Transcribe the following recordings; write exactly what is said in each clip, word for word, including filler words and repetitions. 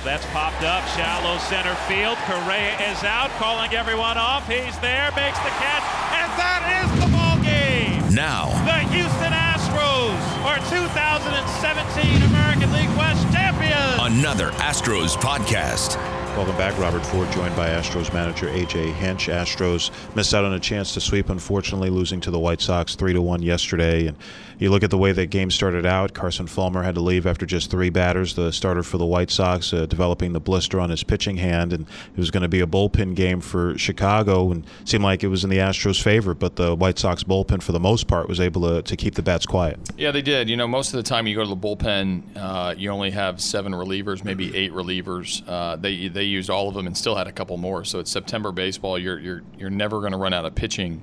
That's popped up, shallow center field. Correa is out, calling everyone off. He's there, makes the catch, and that is the ball game. Now, the Houston Astros are two thousand seventeen American League West champions. Another Astros podcast. Welcome back. Robert Ford joined by Astros manager A J Hinch. Astros missed out on a chance to sweep, unfortunately, losing to the White Sox three to one yesterday. And you look at the way that game started out. Carson Fulmer had to leave after just three batters, the starter for the White Sox, uh, developing the blister on his pitching hand. And it was going to be a bullpen game for Chicago, and it seemed like it was in the Astros' favor. But the White Sox bullpen, for the most part, was able to, to keep the bats quiet. Yeah, they did. You know, most of the time you go to the bullpen, uh, you only have seven relievers, maybe eight relievers. Uh, they they used all of them and still had a couple more. So it's September baseball. You're you're you're never going to run out of pitching.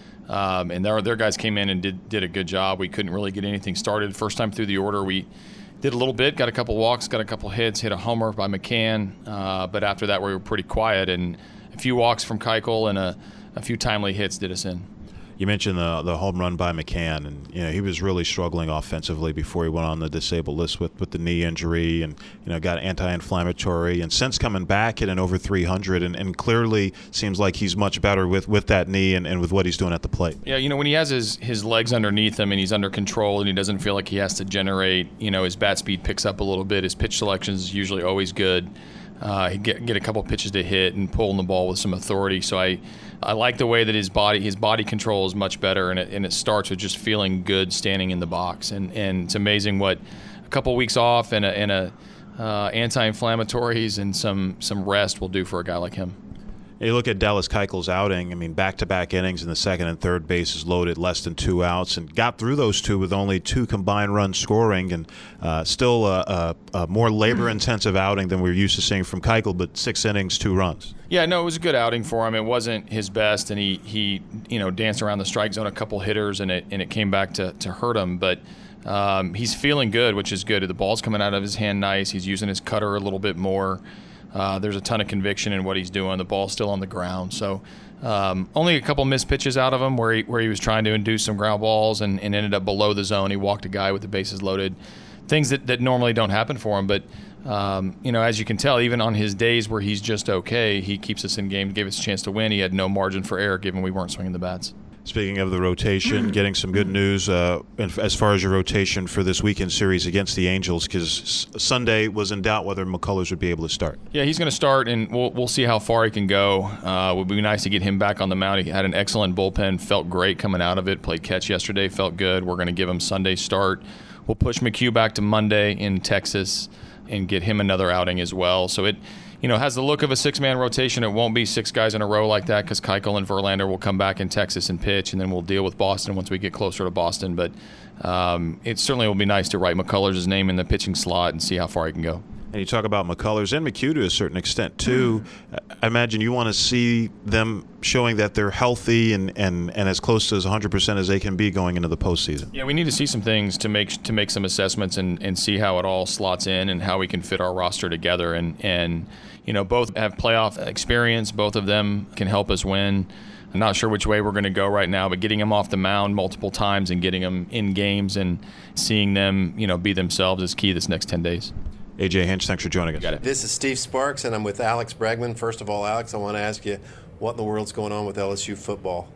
Um, and their their guys came in and did did a good job. We couldn't really get anything started. First time through the order, we did a little bit, got a couple walks, got a couple hits, hit a homer by McCann. Uh, but after that, we were pretty quiet. And a few walks from Keuchel and a, a few timely hits did us in. You mentioned the the home run by McCann, and you know he was really struggling offensively before he went on the disabled list with, with the knee injury, and you know got anti-inflammatory, and since coming back hitting over three hundred, and, and clearly seems like he's much better with, with that knee and, and with what he's doing at the plate. Yeah, you know when he has his, his legs underneath him and he's under control and he doesn't feel like he has to generate, you know his bat speed picks up a little bit. His pitch selection is usually always good. Uh, he get get a couple pitches to hit and pulling the ball with some authority. So I, I like the way that his body his body control is much better, and it and it starts with just feeling good standing in the box. And, and it's amazing what a couple weeks off and a, and a uh, anti-inflammatories and some some rest will do for a guy like him. You look at Dallas Keuchel's outing. I mean, back-to-back innings in the second and third bases loaded, less than two outs, and got through those two with only two combined runs scoring, and uh, still a, a, a more labor-intensive outing than we're used to seeing from Keuchel, but six innings, two runs. Yeah, no, it was a good outing for him. It wasn't his best, and he, he you know, danced around the strike zone a couple hitters, and it and it came back to, to hurt him, but um, he's feeling good, which is good. The ball's coming out of his hand nice. He's using his cutter a little bit more. Uh, there's a ton of conviction in what he's doing. The ball's still on the ground. So um, only a couple missed pitches out of him where he, where he was trying to induce some ground balls and, and ended up below the zone. He walked a guy with the bases loaded. Things that, that normally don't happen for him. But, um, you know, as you can tell, even on his days where he's just okay, he keeps us in game, gave us a chance to win. He had no margin for error given we weren't swinging the bats. Speaking of the rotation, getting some good news uh, as far as your rotation for this weekend series against the Angels, because Sunday was in doubt whether McCullers would be able to start. Yeah, he's going to start, and we'll we'll see how far he can go. Uh, it would be nice to get him back on the mound. He had an excellent bullpen, felt great coming out of it, played catch yesterday, felt good. We're going to give him Sunday start. We'll push McHugh back to Monday in Texas and get him another outing as well. So it you know, has the look of a six-man rotation. It won't be six guys in a row like that because Keuchel and Verlander will come back in Texas and pitch, and then we'll deal with Boston once we get closer to Boston. But um, it certainly will be nice to write McCullers' name in the pitching slot and see how far he can go. And you talk about McCullers and McHugh to a certain extent, too. I imagine you want to see them showing that they're healthy and, and, and as close to as one hundred percent as they can be going into the postseason. Yeah, we need to see some things to make to make some assessments and, and see how it all slots in and how we can fit our roster together. And, and, you know, both have playoff experience. Both of them can help us win. I'm not sure which way we're going to go right now, but getting them off the mound multiple times and getting them in games and seeing them, you know, be themselves is key this next ten days. A J Hinch, thanks for joining us. Got it. This is Steve Sparks, and I'm with Alex Bregman. First of all, Alex, I want to ask you, what in the world's going on with L S U football?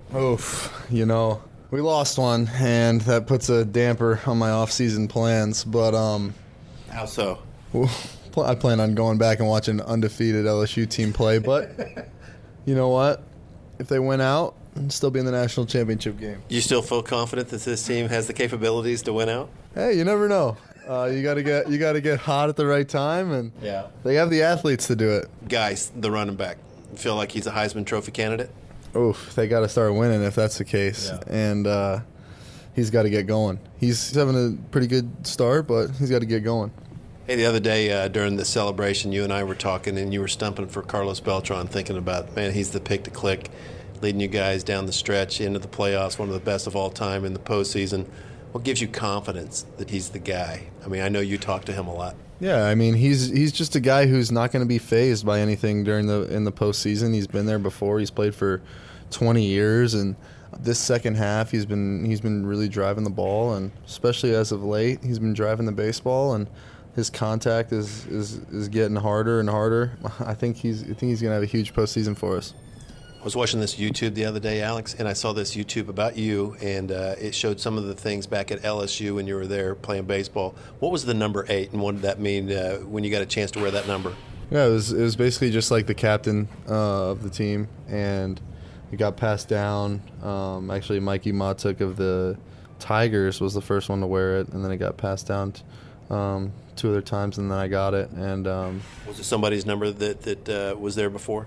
Oof, you know, we lost one, and that puts a damper on my off-season plans. But um, how so? Well, I plan on going back and watching an undefeated L S U team play. But you know what? If they win out, I'll still be in the national championship game. You still feel confident that this team has the capabilities to win out? Hey, you never know. Uh, you gotta get you gotta get hot at the right time, and yeah, they have the athletes to do it. Guys, the running back, feel like he's a Heisman Trophy candidate? Oof, they got to start winning if that's the case, yeah. and uh, he's got to get going. He's having a pretty good start, but he's got to get going. Hey, the other day uh, during the celebration, you and I were talking, and you were stumping for Carlos Beltran, thinking about, man, he's the pick to click, leading you guys down the stretch into the playoffs, one of the best of all time in the postseason. What gives you confidence that he's the guy? I mean, I know you talk to him a lot. Yeah, I mean, he's he's just a guy who's not going to be fazed by anything during the in the postseason. He's been there before. He's played for twenty years, and this second half, he's been he's been really driving the ball, and especially as of late, he's been driving the baseball. And his contact is, is, is getting harder and harder. I think he's I think he's gonna have a huge postseason for us. I was watching this YouTube the other day, Alex, and I saw this YouTube about you, and uh, it showed some of the things back at L S U when you were there playing baseball. What was the number eight, and what did that mean uh, when you got a chance to wear that number? Yeah, it was it was basically just like the captain uh, of the team, and it got passed down. Um, actually, Mikey Matuk of the Tigers was the first one to wear it, and then it got passed down t- um, two other times, and then I got it. And um, was it somebody's number that that uh, was there before?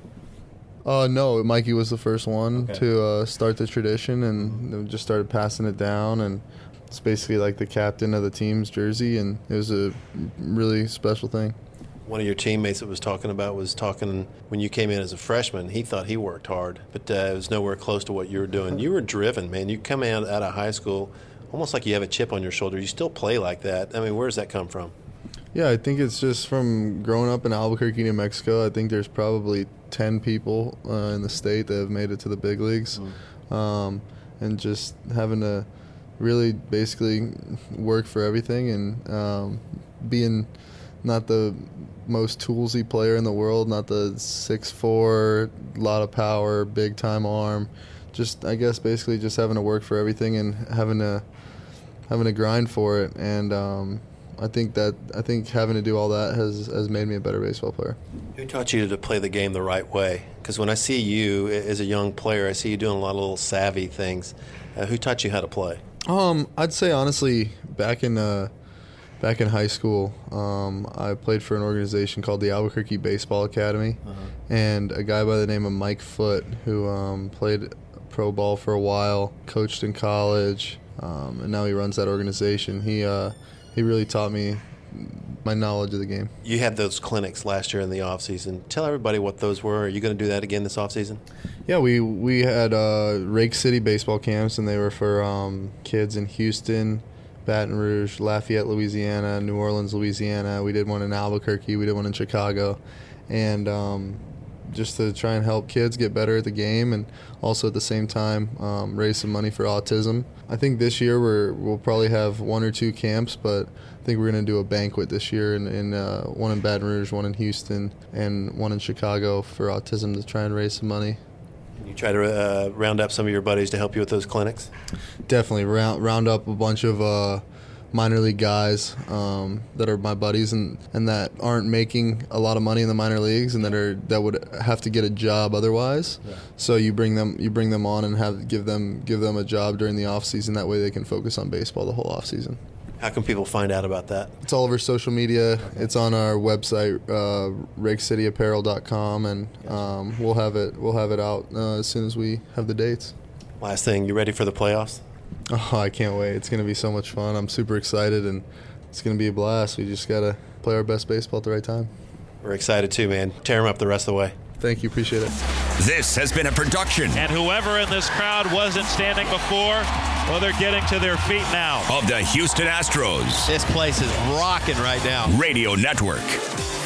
Uh, no, Mikey was the first one okay. to uh, start the tradition, and they just started passing it down, and it's basically like the captain of the team's jersey, and it was a really special thing. One of your teammates that was talking about was talking when you came in as a freshman, he thought he worked hard, but uh, it was nowhere close to what you were doing. You were driven, man. You come out, out of high school almost like you have a chip on your shoulder. You still play like that. I mean, where does that come from? Yeah, I think it's just from growing up in Albuquerque, New Mexico. I think there's probably ten people uh, in the state that have made it to the big leagues. Mm. Um, and just having to really basically work for everything and um, being not the most toolsy player in the world, not the six foot four, lot of power, big time arm. Just, I guess, basically just having to work for everything and having to having to grind for it. And um, I think that I think having to do all that has, has made me a better baseball player. Who taught you to play the game the right way? Because when I see you as a young player, I see you doing a lot of little savvy things. Uh, who taught you how to play? Um, I'd say honestly, back in uh, back in high school, um, I played for an organization called the Albuquerque Baseball Academy, uh-huh. and a guy by the name of Mike Foote, who um, played pro ball for a while, coached in college, um, and now he runs that organization. He uh, he really taught me my knowledge of the game. You had those clinics last year in the offseason. Tell everybody what those were. Are you going to do that again this offseason? Yeah, we we had uh, Rake City baseball camps, and they were for um, kids in Houston, Baton Rouge, Lafayette, Louisiana, New Orleans, Louisiana. We did one in Albuquerque. We did one in Chicago. And um, just to try and help kids get better at the game and also at the same time um, raise some money for autism. I think this year we're, we'll probably have one or two camps, but I think we're going to do a banquet this year, in, in uh, one in Baton Rouge, one in Houston, and one in Chicago for autism to try and raise some money. You try to uh, round up some of your buddies to help you with those clinics? Definitely. Round, round up a bunch of uh, minor league guys um, that are my buddies and, and that aren't making a lot of money in the minor leagues and that are that would have to get a job otherwise. Yeah. So you bring them you bring them on and have give them give them a job during the off season. That way they can focus on baseball the whole off season. How can people find out about that? It's all over social media. It's on our website, uh, rake city apparel dot com, and um, we'll have it we'll have it out uh, as soon as we have the dates. Last thing, you ready for the playoffs? Oh, I can't wait. It's going to be so much fun. I'm super excited, and it's going to be a blast. We just got to play our best baseball at the right time. We're excited too, man. Tear them up the rest of the way. Thank you. Appreciate it. This has been a production. And whoever in this crowd wasn't standing before, well, they're getting to their feet now. Of the Houston Astros. This place is rocking right now. Radio Network.